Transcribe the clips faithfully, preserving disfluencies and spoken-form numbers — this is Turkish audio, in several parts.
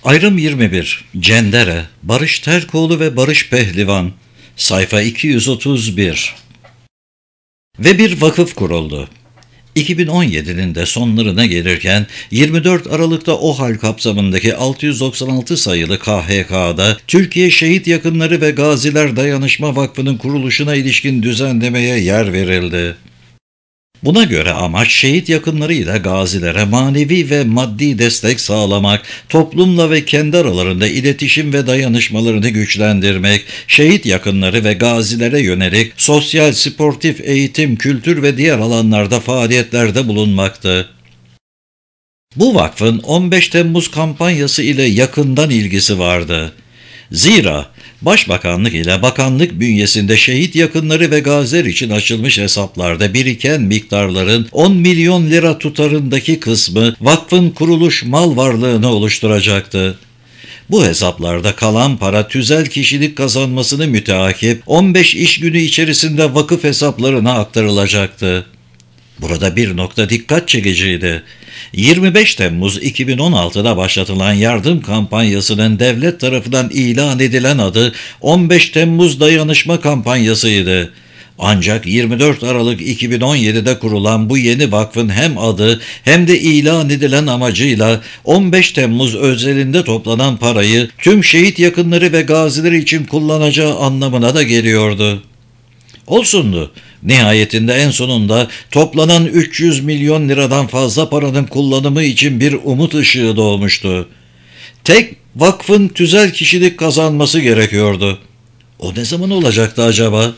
Ayrım yirmi bir. Cendere, Barış Terkoğlu ve Barış Pehlivan. Sayfa iki yüz otuz bir. Ve bir vakıf kuruldu. iki bin on yedinin de sonlarına gelirken yirmi dört Aralık'ta OHAL kapsamındaki altı yüz doksan altı sayılı K H K'da Türkiye Şehit Yakınları ve Gaziler Dayanışma Vakfı'nın kuruluşuna ilişkin düzenlemeye yer verildi. Buna göre amaç şehit yakınlarıyla gazilere manevi ve maddi destek sağlamak, toplumla ve kendi aralarında iletişim ve dayanışmalarını güçlendirmek, şehit yakınları ve gazilere yönelik sosyal, sportif, eğitim, kültür ve diğer alanlarda faaliyetlerde bulunmaktı. Bu vakfın on beş Temmuz kampanyası ile yakından ilgisi vardı. Zira Başbakanlık ile bakanlık bünyesinde şehit yakınları ve gaziler için açılmış hesaplarda biriken miktarların on milyon lira tutarındaki kısmı vakfın kuruluş mal varlığını oluşturacaktı. Bu hesaplarda kalan para tüzel kişilik kazanmasını müteakip on beş iş günü içerisinde vakıf hesaplarına aktarılacaktı. Burada bir nokta dikkat çekiciydi. yirmi beş Temmuz iki bin on altıda başlatılan yardım kampanyasının devlet tarafından ilan edilen adı on beş Temmuz Dayanışma Kampanyasıydı. Ancak yirmi dört Aralık iki bin on yedide kurulan bu yeni vakfın hem adı hem de ilan edilen amacıyla on beş Temmuz özelinde toplanan parayı tüm şehit yakınları ve gaziler için kullanacağı anlamına da geliyordu. Olsundu. Nihayetinde en sonunda toplanan üç yüz milyon liradan fazla paranın kullanımı için bir umut ışığı doğmuştu. Tek vakfın tüzel kişilik kazanması gerekiyordu. O ne zaman olacaktı acaba?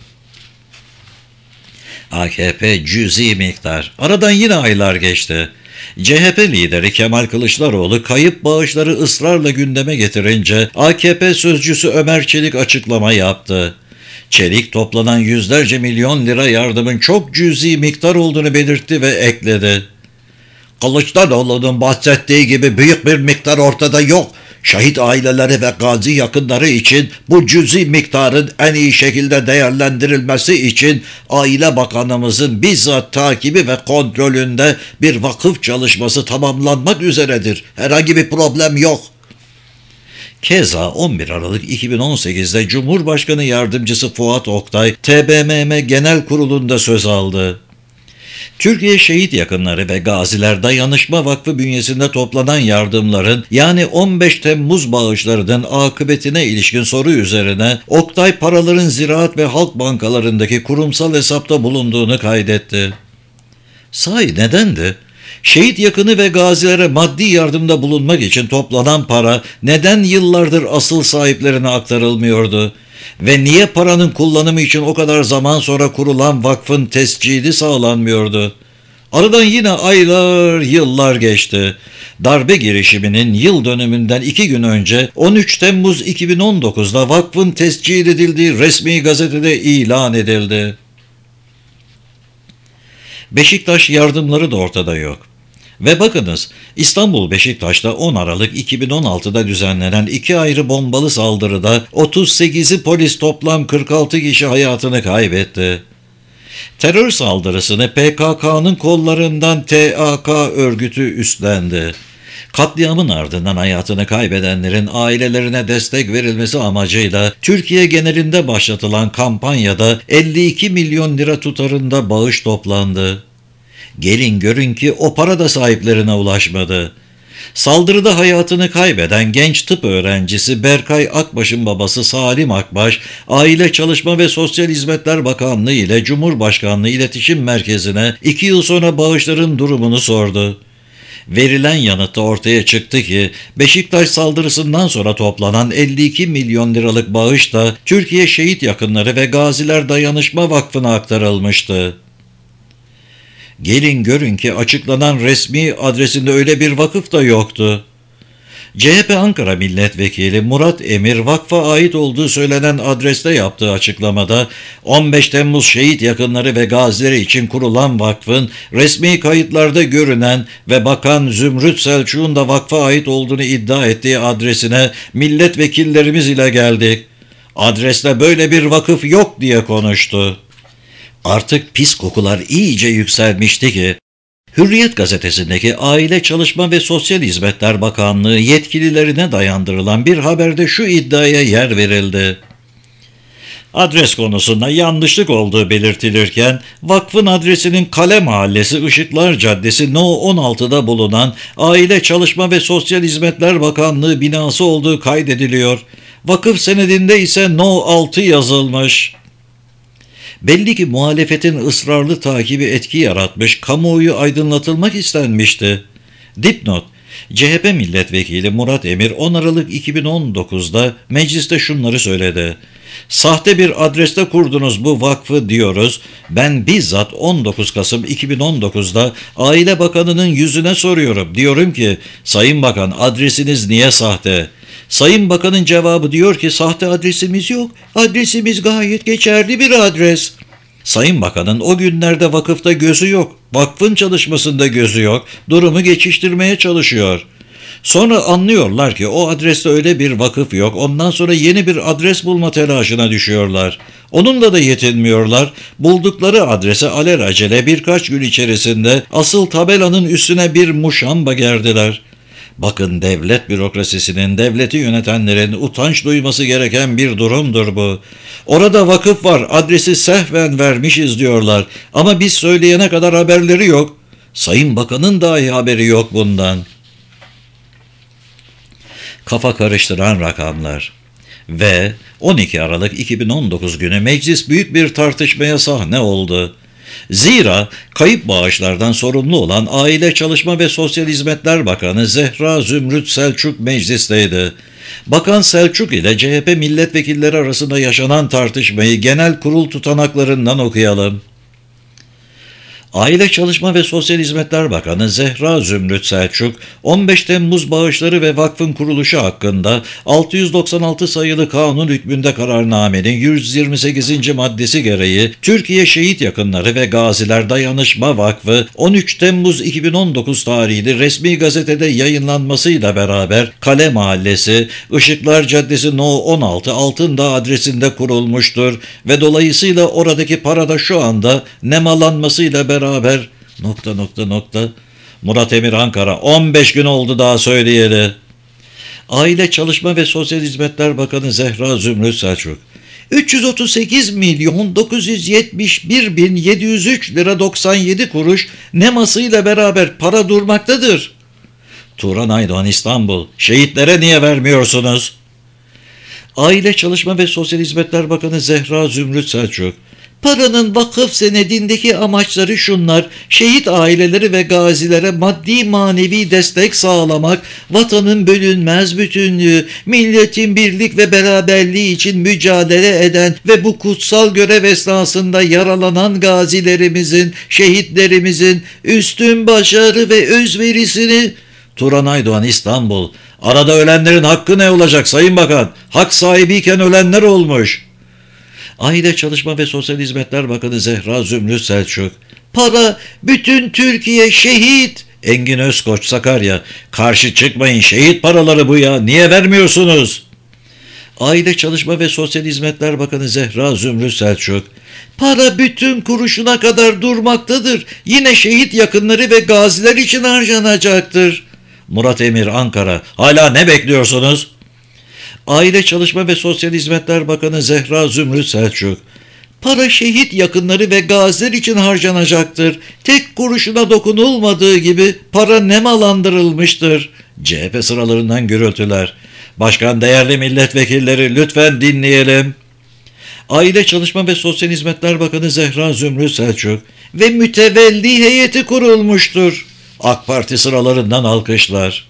A K P cüzi miktar. Aradan yine aylar geçti. C H P lideri Kemal Kılıçdaroğlu kayıp bağışları ısrarla gündeme getirince A K P sözcüsü Ömer Çelik açıklama yaptı. Çelik toplanan yüzlerce milyon lira yardımın çok cüzi miktar olduğunu belirtti ve ekledi. Kılıçdaroğlu'nun bahsettiği gibi büyük bir miktar ortada yok. Şehit aileleri ve gazi yakınları için bu cüzi miktarın en iyi şekilde değerlendirilmesi için Aile Bakanımızın bizzat takibi ve kontrolünde bir vakıf çalışması tamamlanmak üzeredir. Herhangi bir problem yok. Keza on bir Aralık iki bin on sekizde Cumhurbaşkanı Yardımcısı Fuat Oktay, T B M M Genel Kurulu'nda söz aldı. Türkiye Şehit Yakınları ve Gaziler Dayanışma Vakfı bünyesinde toplanan yardımların yani on beş Temmuz bağışlarının akıbetine ilişkin soru üzerine Oktay paraların Ziraat ve Halk bankalarındaki kurumsal hesapta bulunduğunu kaydetti. Sahi nedendi? Şehit yakını ve gazilere maddi yardımda bulunmak için toplanan para neden yıllardır asıl sahiplerine aktarılmıyordu? Ve niye paranın kullanımı için o kadar zaman sonra kurulan vakfın tescili sağlanmıyordu? Aradan yine aylar, yıllar geçti. Darbe girişiminin yıl dönümünden iki gün önce on üç Temmuz iki bin on dokuzda vakfın tescil edildiği resmi gazetede ilan edildi. Beşiktaş yardımları da ortada yok. Ve bakınız, İstanbul Beşiktaş'ta on Aralık iki bin on altıda düzenlenen iki ayrı bombalı saldırıda otuz sekizi polis toplam kırk altı kişi hayatını kaybetti. Terör saldırısını P K K'nın kollarından T A K örgütü üstlendi. Katliamın ardından hayatını kaybedenlerin ailelerine destek verilmesi amacıyla Türkiye genelinde başlatılan kampanyada elli iki milyon lira tutarında bağış toplandı. Gelin görün ki o para da sahiplerine ulaşmadı. Saldırıda hayatını kaybeden genç tıp öğrencisi Berkay Akbaş'ın babası Salim Akbaş, Aile Çalışma ve Sosyal Hizmetler Bakanlığı ile Cumhurbaşkanlığı İletişim Merkezi'ne iki yıl sonra bağışların durumunu sordu. Verilen yanıtta ortaya çıktı ki Beşiktaş saldırısından sonra toplanan elli iki milyon liralık bağış da Türkiye Şehit Yakınları ve Gaziler Dayanışma Vakfı'na aktarılmıştı. Gelin görün ki açıklanan resmi adresinde öyle bir vakıf da yoktu. C H P Ankara Milletvekili Murat Emir vakfa ait olduğu söylenen adreste yaptığı açıklamada on beş Temmuz şehit yakınları ve gazileri için kurulan vakfın resmi kayıtlarda görünen ve Bakan Zümrüt Selçuk'un da vakfa ait olduğunu iddia ettiği adresine milletvekillerimiz ile geldik. Adreste böyle bir vakıf yok diye konuştu. Artık pis kokular iyice yükselmişti ki Hürriyet gazetesindeki Aile Çalışma ve Sosyal Hizmetler Bakanlığı yetkililerine dayandırılan bir haberde şu iddiaya yer verildi. Adres konusunda yanlışlık olduğu belirtilirken, vakfın adresinin Kale Mahallesi Işıklar Caddesi No on altıda bulunan Aile Çalışma ve Sosyal Hizmetler Bakanlığı binası olduğu kaydediliyor. Vakıf senedinde ise No altı yazılmış. Belli ki muhalefetin ısrarlı takibi etki yaratmış, kamuoyu aydınlatılmak istenmişti. Dipnot: C H P milletvekili Murat Emir on Aralık iki bin on dokuzda mecliste şunları söyledi. Sahte bir adreste kurdunuz bu vakfı diyoruz. Ben bizzat on dokuz Kasım iki bin on dokuzda Aile Bakanı'nın yüzüne soruyorum. Diyorum ki, Sayın Bakan, adresiniz niye sahte? Sayın Bakan'ın cevabı diyor ki, sahte adresimiz yok. Adresimiz gayet geçerli bir adres. Sayın Bakan'ın o günlerde vakıfta gözü yok. Vakfın çalışmasında gözü yok. Durumu geçiştirmeye çalışıyor. Sonra anlıyorlar ki o adreste öyle bir vakıf yok. Ondan sonra yeni bir adres bulma telaşına düşüyorlar. Onunla da yetinmiyorlar. Buldukları adrese alelacele birkaç gün içerisinde asıl tabelanın üstüne bir muşamba gerdiler. Bakın, devlet bürokrasisinin, devleti yönetenlerin utanç duyması gereken bir durumdur bu. Orada vakıf var, adresi sehven vermişiz diyorlar. Ama biz söyleyene kadar haberleri yok. Sayın Bakan'ın dahi haberi yok bundan. Kafa karıştıran rakamlar. Ve on iki Aralık iki bin on dokuz günü meclis büyük bir tartışmaya sahne oldu. Zira kayıp bağışlardan sorumlu olan Aile Çalışma ve Sosyal Hizmetler Bakanı Zehra Zümrüt Selçuk meclisteydi. Bakan Selçuk ile C H P milletvekilleri arasında yaşanan tartışmayı genel kurul tutanaklarından okuyalım. Aile Çalışma ve Sosyal Hizmetler Bakanı Zehra Zümrüt Selçuk, on beş Temmuz bağışları ve vakfın kuruluşu hakkında altı yüz doksan altı sayılı kanun hükmünde kararnamenin yüz yirmi sekizinci maddesi gereği Türkiye Şehit Yakınları ve Gaziler Dayanışma Vakfı on üç Temmuz iki bin on dokuz tarihli resmi gazetede yayınlanmasıyla beraber Kale Mahallesi, Işıklar Caddesi No on altı Altındağ adresinde kurulmuştur ve dolayısıyla oradaki para da şu anda nemalanmasıyla beraber beraber nokta nokta nokta Murat Emir, Ankara. on beş gün oldu daha söyleyeli. Aile Çalışma ve Sosyal Hizmetler Bakanı Zehra Zümrüt Selçuk, üç yüz otuz sekiz milyon dokuz yüz yetmiş bir bin yedi yüz üç lira doksan yedi kuruş nemasıyla beraber para durmaktadır. Turan Aydoğan, İstanbul. Şehitlere niye vermiyorsunuz? Aile Çalışma ve Sosyal Hizmetler Bakanı Zehra Zümrüt Selçuk, paranın vakıf senedindeki amaçları şunlar: şehit aileleri ve gazilere maddi manevi destek sağlamak, vatanın bölünmez bütünlüğü, milletin birlik ve beraberliği için mücadele eden ve bu kutsal görev esnasında yaralanan gazilerimizin, şehitlerimizin üstün başarı ve özverisini... Turan Aydoğan, İstanbul. Arada ölenlerin hakkı ne olacak Sayın Bakan? Hak sahibiyken ölenler olmuş. Aile Çalışma ve Sosyal Hizmetler Bakanı Zehra Zümrüt Selçuk, para bütün Türkiye şehit. Engin Özkoç, Sakarya. Karşı çıkmayın, şehit paraları bu ya, niye vermiyorsunuz? Aile Çalışma ve Sosyal Hizmetler Bakanı Zehra Zümrüt Selçuk, para bütün kuruşuna kadar durmaktadır. Yine şehit yakınları ve gaziler için harcanacaktır. Murat Emir, Ankara. Hala ne bekliyorsunuz? Aile Çalışma ve Sosyal Hizmetler Bakanı Zehra Zümrüt Selçuk, para şehit yakınları ve gaziler için harcanacaktır. Tek kuruşuna dokunulmadığı gibi para nemalandırılmıştır. C H P sıralarından gürültüler. Başkan, değerli milletvekilleri, lütfen dinleyelim. Aile Çalışma ve Sosyal Hizmetler Bakanı Zehra Zümrüt Selçuk, ve mütevelli heyeti kurulmuştur. AK Parti sıralarından alkışlar.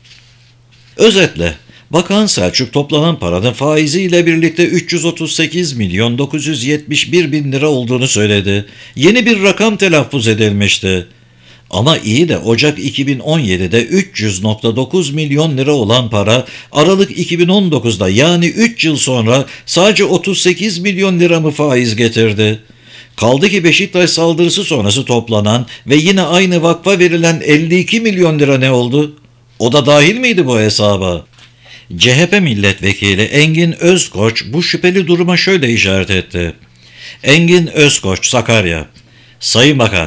Özetle, Bakan Selçuk toplanan paranın faiziyle birlikte üç yüz otuz sekiz milyon dokuz yüz yetmiş bir bin lira olduğunu söyledi. Yeni bir rakam telaffuz edilmişti. Ama iyi de Ocak iki bin on yedide üç yüz virgül dokuz milyon lira olan para Aralık iki bin on dokuzda, yani üç yıl sonra sadece otuz sekiz milyon lira mı faiz getirdi? Kaldı ki Beşiktaş saldırısı sonrası toplanan ve yine aynı vakfa verilen elli iki milyon lira ne oldu? O da dahil miydi bu hesaba? C H P milletvekili Engin Özkoç bu şüpheli duruma şöyle işaret etti. Engin Özkoç, Sakarya. Sayın Bakan,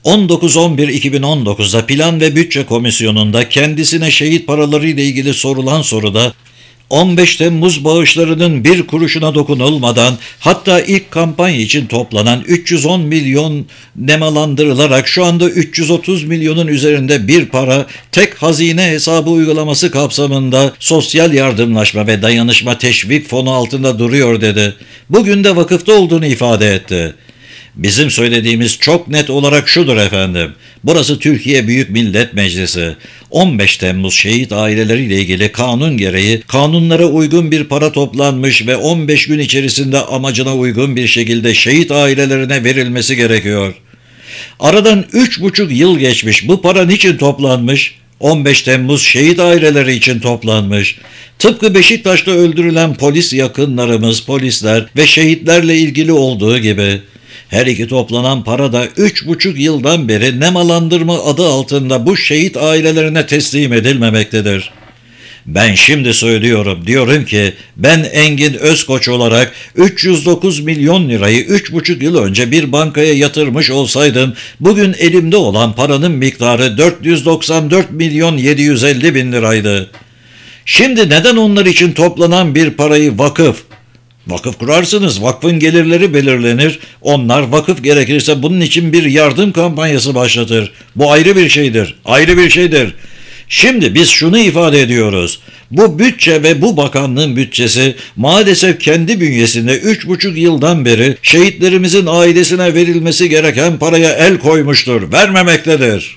on dokuz on bir iki bin on dokuzda Plan ve Bütçe Komisyonu'nda kendisine şehit paraları ile ilgili sorulan soruda on beş Temmuz bağışlarının bir kuruşuna dokunulmadan, hatta ilk kampanya için toplanan üç yüz on milyon nemalandırılarak şu anda üç yüz otuz milyonun üzerinde bir para tek hazine hesabı uygulaması kapsamında sosyal yardımlaşma ve dayanışma teşvik fonu altında duruyor dedi. Bugün de vakıfta olduğunu ifade etti. Bizim söylediğimiz çok net olarak şudur efendim. Burası Türkiye Büyük Millet Meclisi. on beş Temmuz şehit aileleriyle ilgili kanun gereği kanunlara uygun bir para toplanmış ve on beş gün içerisinde amacına uygun bir şekilde şehit ailelerine verilmesi gerekiyor. Aradan üç buçuk yıl geçmiş. Bu para niçin toplanmış? on beş Temmuz şehit aileleri için toplanmış. Tıpkı Beşiktaş'ta öldürülen polis yakınlarımız, polisler ve şehitlerle ilgili olduğu gibi. Her iki toplanan para da üç buçuk yıldan beri nemalandırma adı altında bu şehit ailelerine teslim edilmemektedir. Ben şimdi söylüyorum, diyorum ki ben Engin Özkoç olarak üç yüz dokuz milyon lirayı üç buçuk yıl önce bir bankaya yatırmış olsaydım, bugün elimde olan paranın miktarı dört yüz doksan dört milyon yedi yüz elli bin liraydı. Şimdi neden onlar için toplanan bir parayı vakıf, Vakıf kurarsınız, vakfın gelirleri belirlenir, onlar vakıf gerekirse bunun için bir yardım kampanyası başlatır. Bu ayrı bir şeydir, ayrı bir şeydir. Şimdi biz şunu ifade ediyoruz. Bu bütçe ve bu bakanlığın bütçesi maalesef kendi bünyesinde üç buçuk yıldan beri şehitlerimizin ailesine verilmesi gereken paraya el koymuştur, vermemektedir.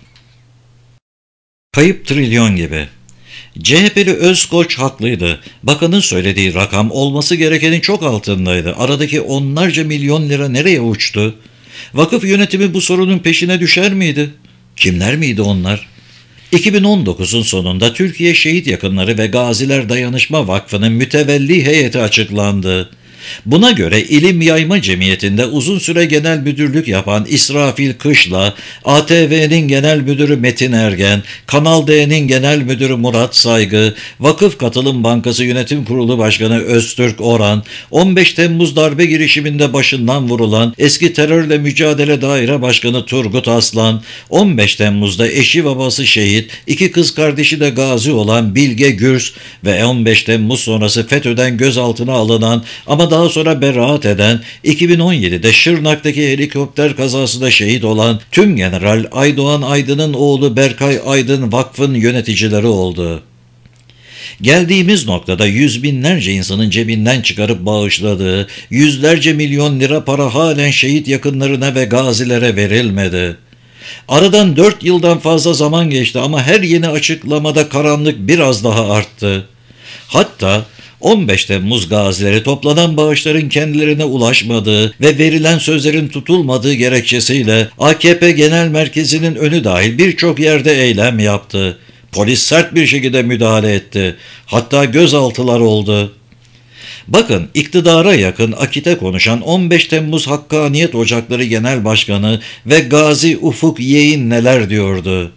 Kayıp trilyon gibi. C H P'li Özkoç haklıydı. Bakanın söylediği rakam olması gerekenin çok altındaydı. Aradaki onlarca milyon lira nereye uçtu? Vakıf yönetimi bu sorunun peşine düşer miydi? Kimler miydi onlar? iki bin on dokuzun sonunda Türkiye Şehit Yakınları ve Gaziler Dayanışma Vakfı'nın mütevelli heyeti açıklandı. Buna göre İlim Yayma Cemiyeti'nde uzun süre genel müdürlük yapan İsrafil Kışla, A T V'nin genel müdürü Metin Ergen, Kanal D'nin genel müdürü Murat Saygı, Vakıf Katılım Bankası Yönetim Kurulu Başkanı Öztürk Oran, on beş Temmuz darbe girişiminde başından vurulan eski Terörle Mücadele Daire Başkanı Turgut Aslan, on beş Temmuz'da eşi babası şehit, iki kız kardeşi de gazi olan Bilge Gürs ve on beş Temmuz sonrası FETÖ'den gözaltına alınan ama daha sonra beraat eden, iki bin on yedide Şırnak'taki helikopter kazasında şehit olan Tüm General Aydoğan Aydın'ın oğlu Berkay Aydın vakfın yöneticileri oldu. Geldiğimiz noktada yüz binlerce insanın cebinden çıkarıp bağışladığı yüzlerce milyon lira para halen şehit yakınlarına ve gazilere verilmedi. Aradan dört yıldan fazla zaman geçti ama her yeni açıklamada karanlık biraz daha arttı. Hatta on beş Temmuz gazileri toplanan bağışların kendilerine ulaşmadığı ve verilen sözlerin tutulmadığı gerekçesiyle A K P Genel Merkezi'nin önü dahil birçok yerde eylem yaptı. Polis sert bir şekilde müdahale etti. Hatta gözaltılar oldu. Bakın, iktidara yakın Akit'e konuşan on beş Temmuz Hakkaniyet Ocakları Genel Başkanı ve Gazi Ufuk Yeğin neler diyordu?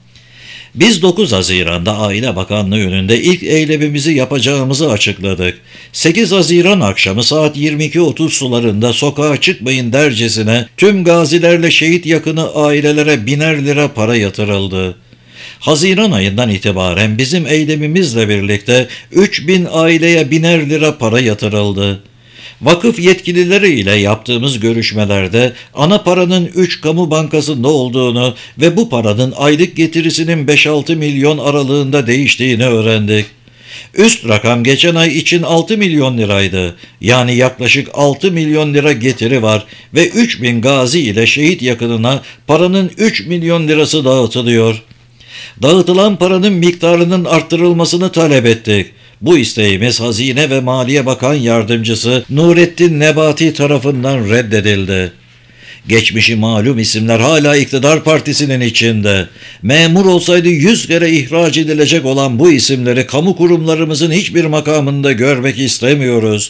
Biz dokuz Haziran'da Aile Bakanlığı önünde ilk eylemimizi yapacağımızı açıkladık. sekiz Haziran akşamı saat yirmi iki otuz sularında sokağa çıkmayın dercesine tüm gazilerle şehit yakını ailelere biner lira para yatırıldı. Haziran ayından itibaren bizim eylemimizle birlikte üç bin aileye biner lira para yatırıldı. Vakıf yetkilileri ile yaptığımız görüşmelerde ana paranın üç kamu bankasında olduğunu ve bu paranın aylık getirisinin beş altı milyon aralığında değiştiğini öğrendik. Üst rakam geçen ay için altı milyon liraydı. Yani yaklaşık altı milyon lira getiri var ve üç bin gazi ile şehit yakınına paranın üç milyon lirası dağıtılıyor. Dağıtılan paranın miktarının arttırılmasını talep ettik. Bu isteğimiz Hazine ve Maliye Bakan Yardımcısı Nurettin Nebati tarafından reddedildi. Geçmişi malum isimler hala iktidar partisinin içinde. Memur olsaydı yüz kere ihraç edilecek olan bu isimleri kamu kurumlarımızın hiçbir makamında görmek istemiyoruz.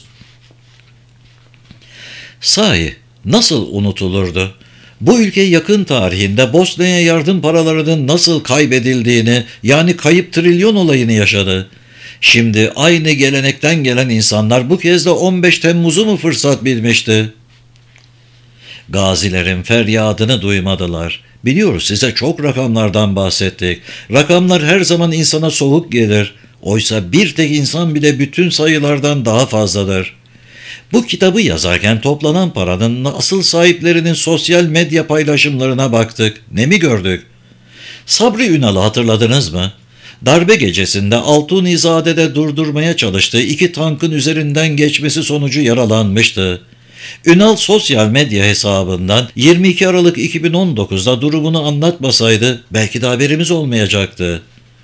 Sahi nasıl unutulurdu? Bu ülke yakın tarihinde Bosna'ya yardım paralarının nasıl kaybedildiğini, yani kayıp trilyon olayını yaşadı. Şimdi aynı gelenekten gelen insanlar bu kez de on beş Temmuz'u mu fırsat bilmişti? Gazilerin feryadını duymadılar. Biliyoruz, size çok rakamlardan bahsettik. Rakamlar her zaman insana soğuk gelir. Oysa bir tek insan bile bütün sayılardan daha fazladır. Bu kitabı yazarken toplanan paranın asıl sahiplerinin sosyal medya paylaşımlarına baktık. Ne mi gördük? Sabri Ünal'ı hatırladınız mı? Darbe gecesinde Altunizade'de durdurmaya çalıştığı iki tankın üzerinden geçmesi sonucu yaralanmıştı. Ünal sosyal medya hesabından yirmi iki Aralık iki bin on dokuzda durumunu anlatmasaydı belki de haberimiz olmayacaktı.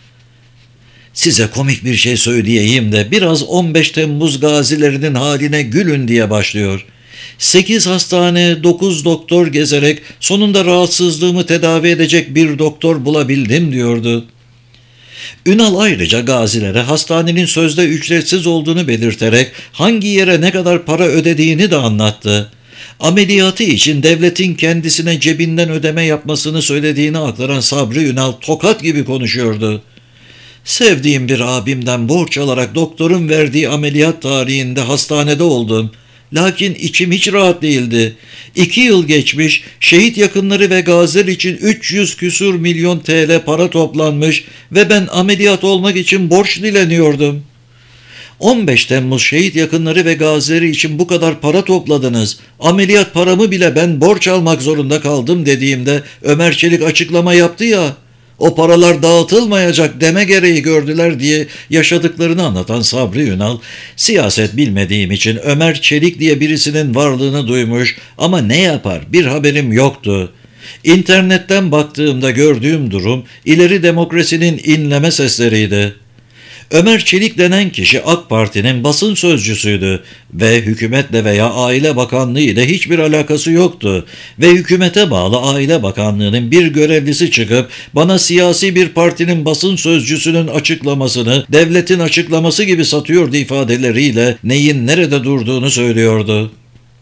Size komik bir şey söyleyeyim de biraz on beş Temmuz gazilerinin haline gülün diye başlıyor. sekiz hastane, dokuz doktor gezerek sonunda rahatsızlığımı tedavi edecek bir doktor bulabildim diyordu. Ünal ayrıca gazilere hastanenin sözde ücretsiz olduğunu belirterek hangi yere ne kadar para ödediğini de anlattı. Ameliyatı için devletin kendisine cebinden ödeme yapmasını söylediğini aktaran Sabri Ünal tokat gibi konuşuyordu. Sevdiğim bir abimden borç alarak doktorun verdiği ameliyat tarihinde hastanede oldum. Lakin içim hiç rahat değildi. İki yıl geçmiş, şehit yakınları ve gaziler için üç yüz küsur milyon T L para toplanmış ve ben ameliyat olmak için borç dileniyordum. on beş Temmuz şehit yakınları ve gazileri için bu kadar para topladınız. Ameliyat paramı bile ben borç almak zorunda kaldım dediğimde Ömer Çelik açıklama yaptı ya. O paralar dağıtılmayacak deme gereği gördüler diye yaşadıklarını anlatan Sabri Ünal, siyaset bilmediğim için Ömer Çelik diye birisinin varlığını duymuş ama ne yapar bir haberim yoktu. İnternetten baktığımda gördüğüm durum ileri demokrasinin inleme sesleriydi. Ömer Çelik denen kişi AK Parti'nin basın sözcüsüydü ve hükümetle veya Aile Bakanlığı ile hiçbir alakası yoktu ve hükümete bağlı Aile Bakanlığı'nın bir görevlisi çıkıp bana siyasi bir partinin basın sözcüsünün açıklamasını devletin açıklaması gibi satıyordu ifadeleriyle neyin nerede durduğunu söylüyordu.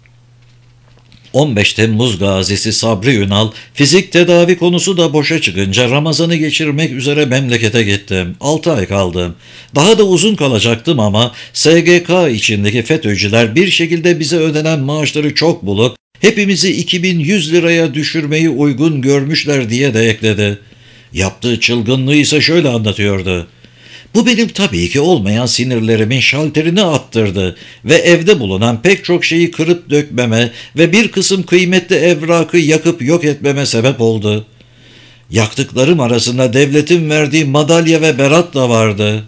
on beş Temmuz gazisi Sabri Ünal, fizik tedavi konusu da boşa çıkınca Ramazan'ı geçirmek üzere memlekete gittim. altı ay kaldım. Daha da uzun kalacaktım ama S G K içindeki FETÖ'cüler bir şekilde bize ödenen maaşları çok bulup hepimizi iki bin yüz liraya düşürmeyi uygun görmüşler diye de ekledi. Yaptığı çılgınlığı ise şöyle anlatıyordu. Bu benim tabii ki olmayan sinirlerimin şalterini attırdı ve evde bulunan pek çok şeyi kırıp dökmeme ve bir kısım kıymetli evrakı yakıp yok etmeme sebep oldu. Yaktıklarım arasında devletin verdiği madalya ve berat da vardı.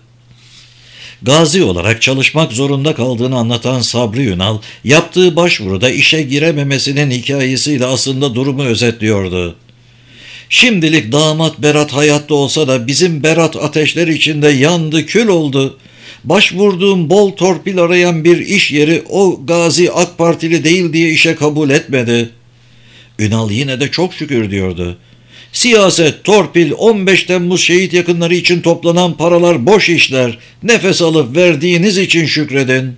Gazi olarak çalışmak zorunda kaldığını anlatan Sabri Ünal, yaptığı başvuruda işe girememesinin hikayesiyle aslında durumu özetliyordu. Şimdilik damat Berat hayatta olsa da bizim Berat ateşler içinde yandı, kül oldu. Başvurduğum bol torpil arayan bir iş yeri o Gazi AK Partili değil diye işe kabul etmedi. Ünal yine de çok şükür diyordu. Siyaset, torpil, on beş Temmuz şehit yakınları için toplanan paralar boş işler. Nefes alıp verdiğiniz için şükredin.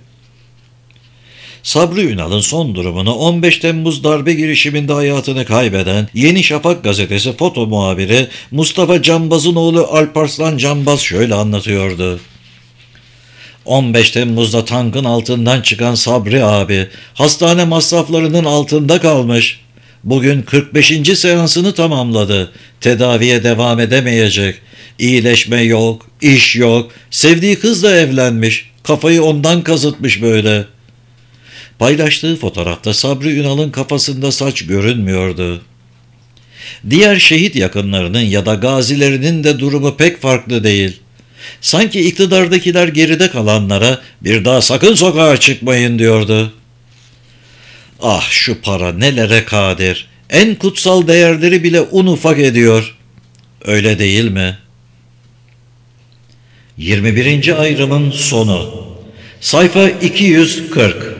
Sabri Ünal'ın son durumunu on beş Temmuz darbe girişiminde hayatını kaybeden Yeni Şafak gazetesi foto muhabiri Mustafa Cambaz'ın oğlu Alparslan Cambaz şöyle anlatıyordu. on beş Temmuz'da tankın altından çıkan Sabri abi hastane masraflarının altında kalmış. Bugün kırk beşinci seansını tamamladı. Tedaviye devam edemeyecek. İyileşme yok, iş yok. Sevdiği kızla evlenmiş. Kafayı ondan kazıtmış böyle. Paylaştığı fotoğrafta Sabri Ünal'ın kafasında saç görünmüyordu. Diğer şehit yakınlarının ya da gazilerinin de durumu pek farklı değil. Sanki iktidardakiler geride kalanlara bir daha sakın sokağa çıkmayın diyordu. Ah şu para nelere kadir. En kutsal değerleri bile un ufak ediyor. Öyle değil mi? yirmi birinci ayrımın sonu. Sayfa iki yüz kırk.